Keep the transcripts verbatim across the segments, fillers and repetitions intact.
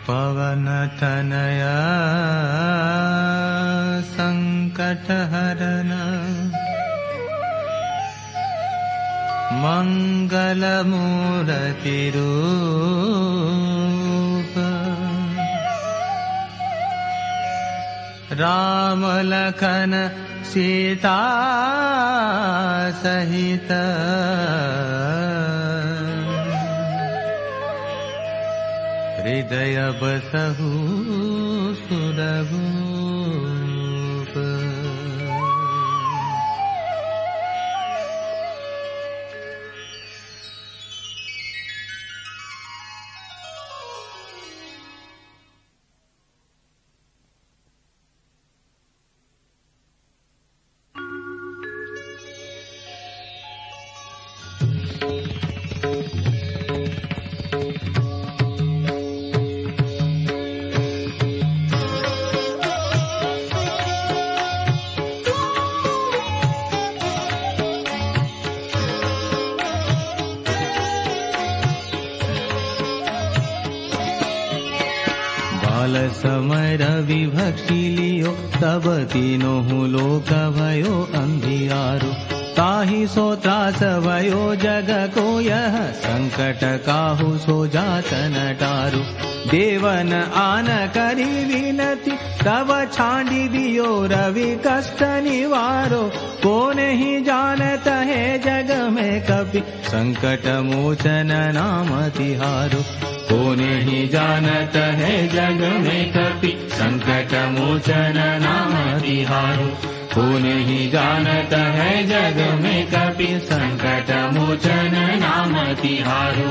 पवन तनया संकट हरन मंगल मूर्ति रूप राम लखन सीता सहित हृदय बसहु सुरभूप। समय रवि भक्षी लियो तब तीनों लोक भयो अंधियारो ताहि सो त्रास भयो जग को यह संकट काहू सो जात न टारो देवन आन करी विनती तब छांडी दियो रवि कष्ट निवारो को नहीं जानत है जग में कभी संकट मोचन नाम तिहारो को नहीं जानत है जग में कपि संकट मोचन नाम तिहारो को नहीं जानत है जग में कपि संकट मोचन नाम तिहारो।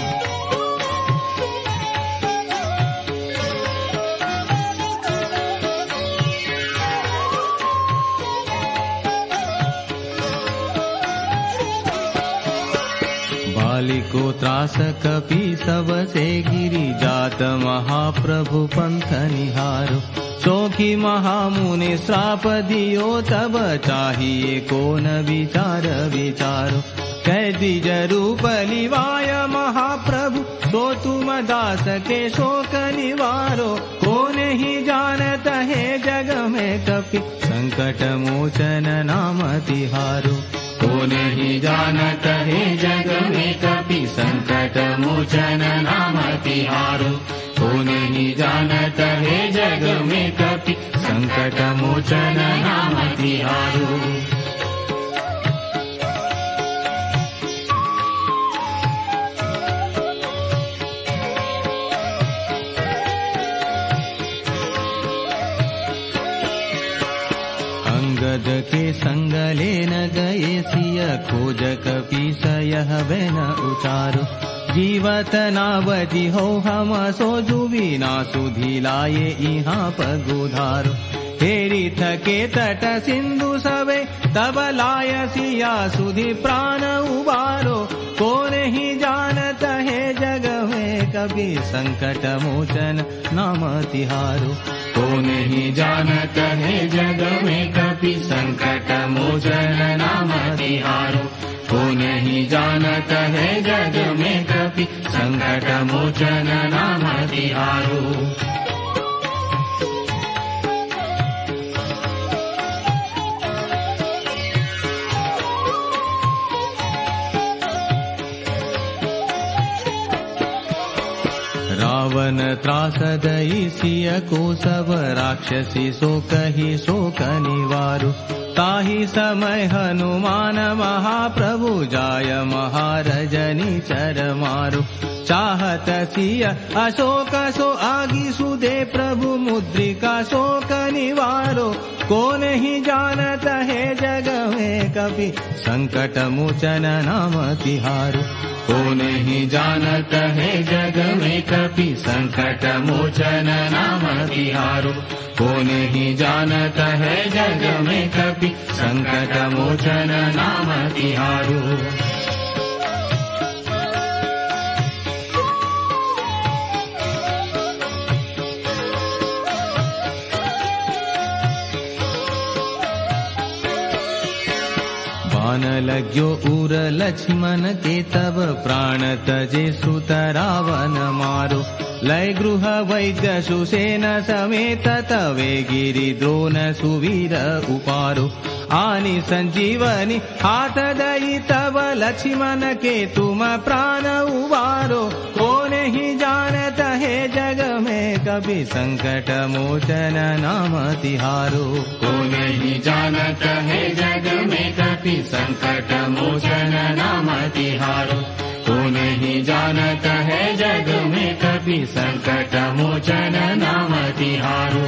को त्रास कपि सब से गिरी जात महाप्रभु पंथ निहारो चौकी महामुनि श्राप दियो तब चाहिए कौन विचार विचारो कैदी रूप लिवाय महाप्रभु सो तुम दास के शोक निवारो को नहीं जानत है जग में कपि संकट मोचन नाम तिहारो को नहीं जानत है जग में कपि संकट मोचन नाम तिहारो को नहीं जानत है जग में कपि संकट मोचन नाम तिहारो। के संग लेन गए सिय खोज कपीस यह बैन उचारो जीवत नावती हो हम सो जुवी ना सुधी लाए यहाँ पगुधारो हेरी थके तट सिंधु सवे तब लाय सिया सुधी प्राण उबारो को नहीं जानत है जग में कभी संकट मोचन नाम तिहारो को नहीं जानत है जग में कभी संकट मोचन नाम तिहारो को नहीं जानत है जग में कभी संकट मोचन नाम तिहारो। रावण त्रास दई सिय को सब राक्षसी सो कही शोक निवारो ताहि समय हनुमान महाप्रभु जाय महारजनी चर मारो चाहत सिय अशोक सो आगी सुदे प्रभु मुद्रिका शोक निवारो को नहीं जानत है जग में कभी संकट मोचन नाम तिहारो को नहीं जानत है जग में कभी संकट मोचन नाम तिहारो को नहीं जानत है जग में कभी संकट मोचन नाम तिहारो। लगो उर लक्ष्मण के तब प्राण तजे सुत रावण मारो लय गृह वैद्य सुसेन समेत तवे गिरि द्रोण सुवीर उपारो आनी संजीवनी हाथ दई तब लक्ष्मण के तुम प्राण उबारो कौन ही जानत है जग में कभी संकट मोचन नाम तिहारो कौन ही जानत है जग में कभी संकट मोचन नाम तिहारो कौन ही जानत है जग में कभी संकट मोचन नाम तिहारो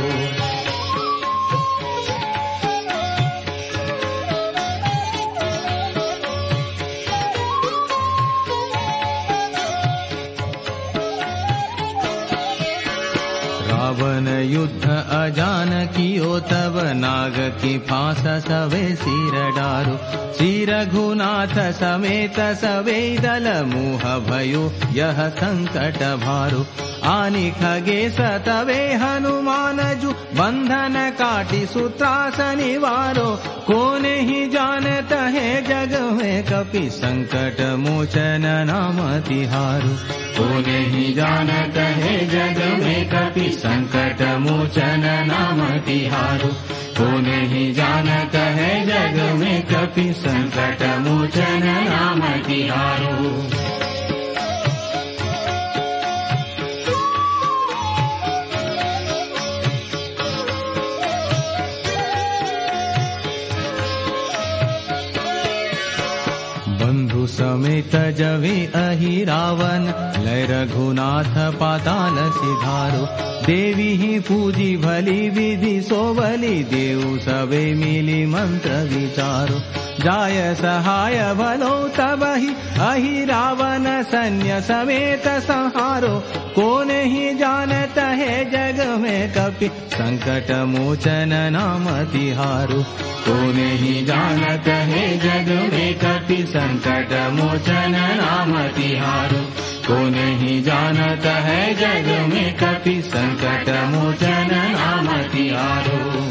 रावण युद्ध अजान कियो तब नाग की फांस सवे सिर डारो श्री रघुनाथ समेत सवे दल मुह भयो यह संकट भारो आनी खगेश तवे हनुमान जु बंधन काटी सूत्रास निवारो कौन ही जानत है जग में कपि संकट मोचन नाम तिहारो कौन ही जानत है जग में कपि संकट मोचन नाम तिहारो कौन ही जानत है जग में कपि संकट मोचन नाम तिहारो बंधु समेत जवे अहि रावण लय रघुनाथ पाताल सिधारो देवी ही पूजी भली विधि सोवली देव सवे मिली मंत्र विचारो जाय सहाय भलो तबहि अहि रावण सैन्य समेत संहारो कौन ही जानत है जग में कपि संकट मोचन नाम तिहारो कौन ही जानत है जग में कपि संकट मोचन नाम तिहारो कौन ही जानत है जग में कपि संकट मोचन नाम तिहारो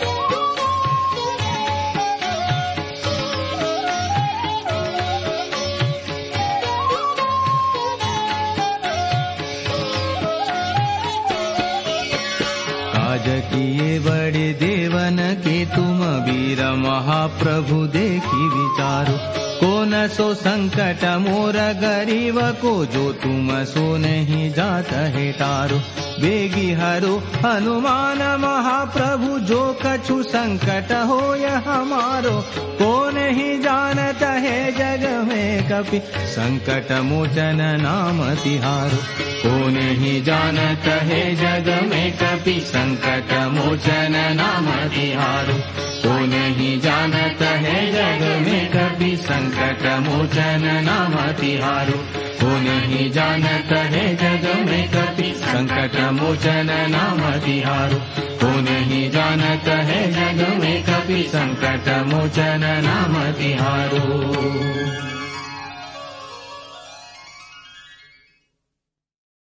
काज किए बड़े देवन के तुम वीर महाप्रभु देखी विचारो कौन सो संकट मोर गरीब को जो तुम सो नहीं जात है तारो बेगी हरो हनुमान महाप्रभु जो कछु संकट हो यह हमारो कौन ही जानत है जग में कपि संकट मोचन नाम तिहारो कौन ही जानत है जग में कपि संकट मोचन नाम तिहारो कौन ही जानत है जग में कपि संकट मोचन नाम तिहारो कौन ही जानत है जग में कपि संकट मोचन नाम तिहारो कौन ही जानत है जग में कपि संकट मोचन नाम तिहारो।